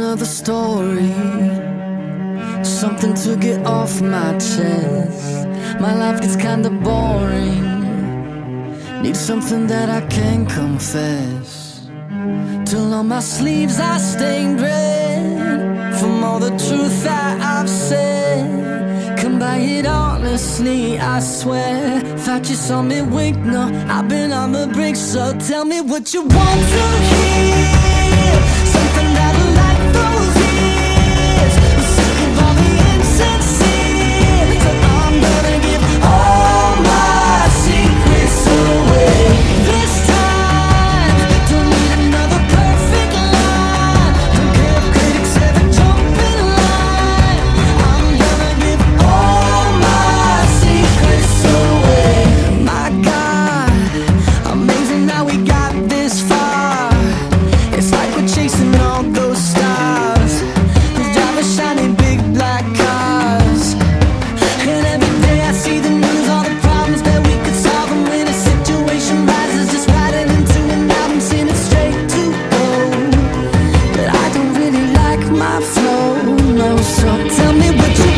another story, something to get off my chest. My life gets kinda boring, need something that I can confess. Till on my sleeves I stained red from all the truth that I've said. Come by it honestly, I swear. Thought you saw me wink, no, I've been on the brink. So tell me what you want to hear, something that'll light those ears. I'm sick of all the insincere, so I'm gonna give all my secrets away. This time, don't need another perfect line. Don't care if critics ever jump in line. I'm gonna give all my secrets away. My God, amazing how we got this far. It's like we're chasing all those stars who drive a shiny big black cars. And every day I see the news, all the problems that we could solve. And when a situation rises, just write it into an album, send it straight to gold. But I don't really like my flow, no. So tell me what you